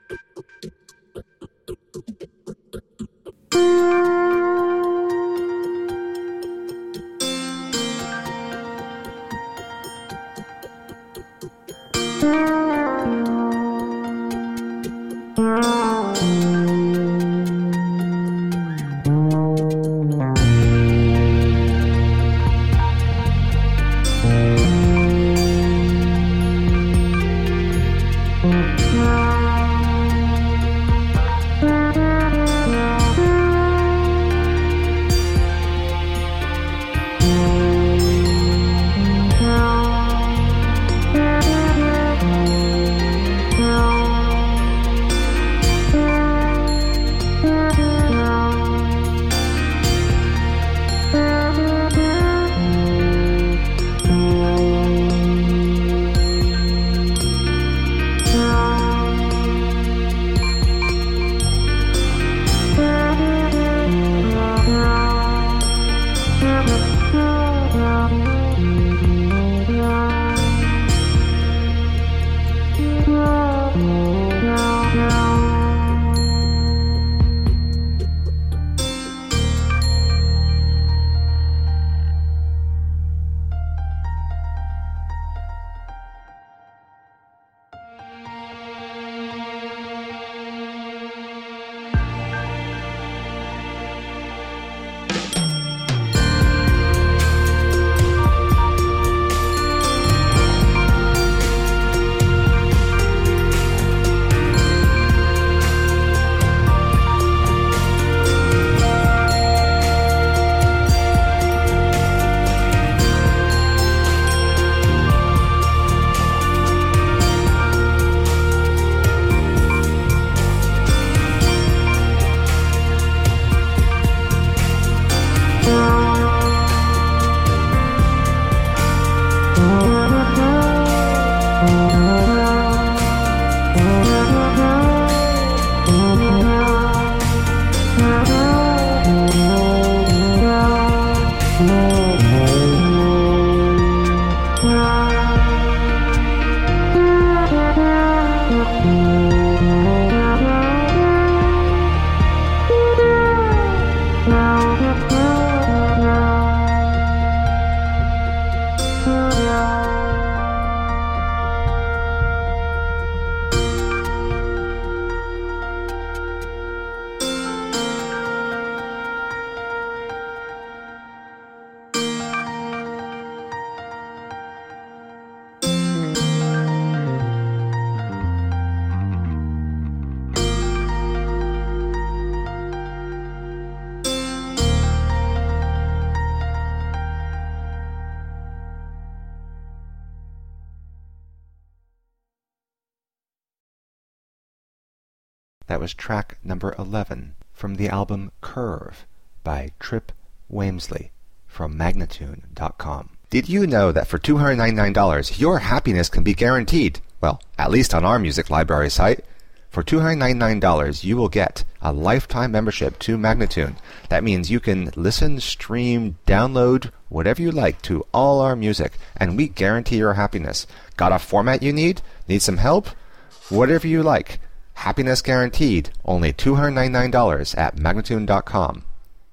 That was track number 11 from the album Curve by Trip Wamesley from Magnatune.com. Did you know that for $299 your happiness can be guaranteed? Well, at least on our music library site. For $299 you will get a lifetime membership to Magnatune. That means you can listen, stream, download, whatever you like to all our music, and we guarantee your happiness. Got a format you need? Need some help? Whatever you like. Happiness guaranteed. Only $299 at Magnatune.com.